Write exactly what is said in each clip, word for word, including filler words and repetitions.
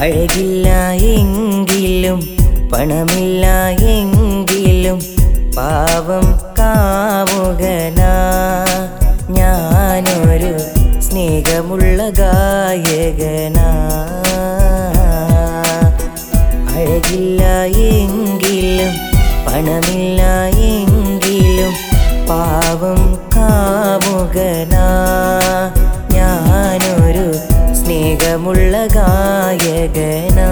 അഴകില്ല എങ്കിലും പണമില്ല എങ്കിലും പാവം കാമുകനാ ഞാനൊരു സ്നേഹമുള്ള ഗായകനാ. അഴകില്ല എങ്കിലും പണമില്ല എങ്കിലും പാവം കാമുകനാ ഞാനൊരു സ്നേഹമുള്ള ഗായകനാ.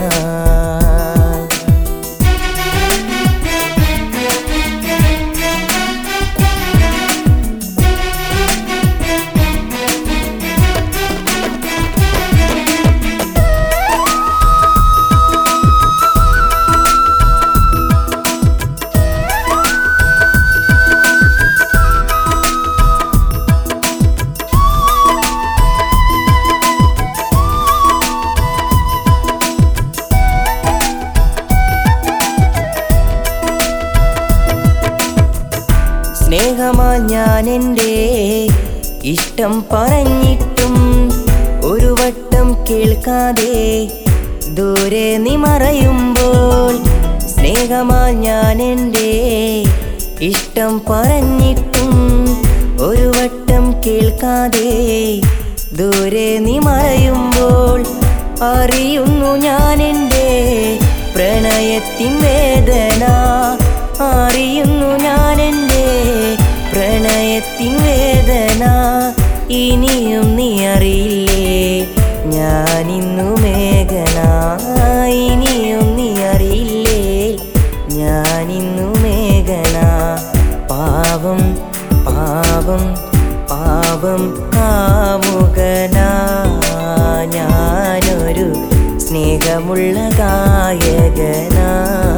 സ്നേഹമാ ഞാൻ എൻ്റെ ഇഷ്ടം പറഞ്ഞിട്ടും ഒരു വട്ടം കേൾക്കാതെ ദൂരെ നീ മറയുമ്പോൾ. സ്നേഹമാ ഞാൻ എൻ്റെ ഇഷ്ടം പറഞ്ഞിട്ടും ഒരു വട്ടം കേൾക്കാതെ ദൂരെ നീ മറയുമ്പോൾ അറിയുന്നു ഞാൻ എൻ്റെ പ്രണയത്തിൻ വേദന. അറിയുന്നു ഞാൻ എൻ്റെ പ്രണയത്തിൻ വേദന. ഇനിയും നീ അറിയില്ലേ ഞാനിന്നു മേഘന. ഇനിയും നീ അറിയില്ലേ ഞാനിന്നു മേഘന. പാവം പാവം പാവം കാമുകനാ ഞാനൊരു സ്നേഹമുള്ള ഗായകനാ.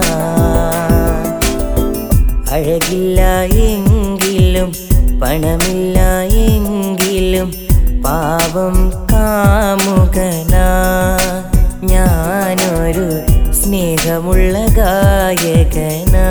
അഴകില്ല എങ്കിലും പണമില്ല എങ്കിലും പാവം കാമുകനാ ഞാനൊരു സ്നേഹമുള്ള ഗായകനാ.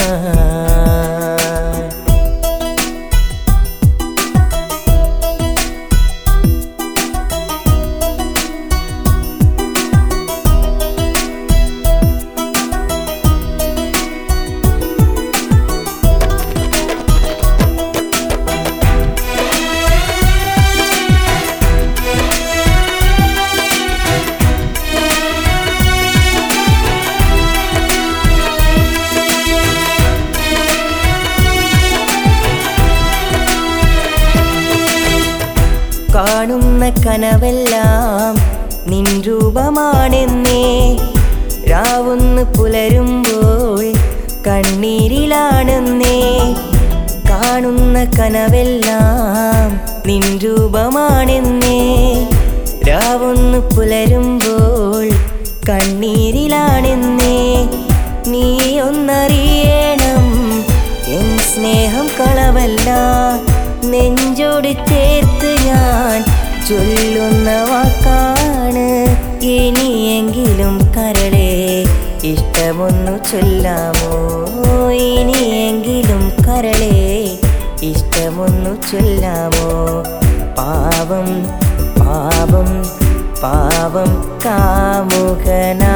കാണുന്ന കനവെല്ലാം നിൻ രൂപമാണെന്നേ. രാവുന്ന് പുലരുമ്പോൾ കണ്ണീരിലാണെന്നേ. കാണുന്ന കനവെല്ലാം നിൻ രൂപമാണെന്നേ. രാവുന്ന് പുലരുമ്പോൾ കണ്ണീരിലാണെന്നേ. നീ ഒന്നറിയണം എൻ സ്നേഹം കളവല്ല. നെഞ്ചോട് ചേർത്ത് ഞാൻ ചൊല്ലുന്ന വാക്കാണ്. ഇനിയെങ്കിലും കരളെ ഇഷ്ടമൊന്നു ചൊല്ലാമോ. ഇനിയെങ്കിലും കരളെ ഇഷ്ടമൊന്നു ചൊല്ലാമോ. പാവം പാവം പാവം കാമുകനാ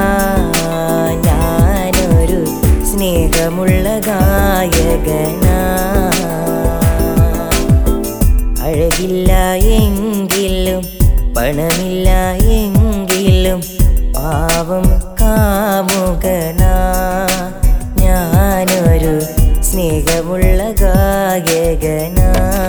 ഞാനൊരു സ്നേഹമുള്ള ഗായകനാ. അഴകില്ല എങ്കിലും പണമില്ല എങ്കിലും പാവം കാമുകനാ ഞാനൊരു സ്നേഹമുള്ള ഗായകനാ.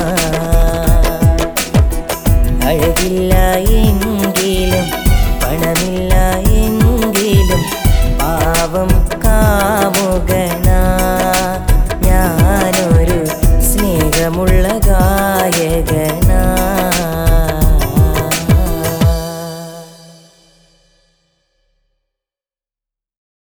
അഴകില്ല എങ്കിലും പണമില്ല എങ്കിലും പാവം കാമുകനാ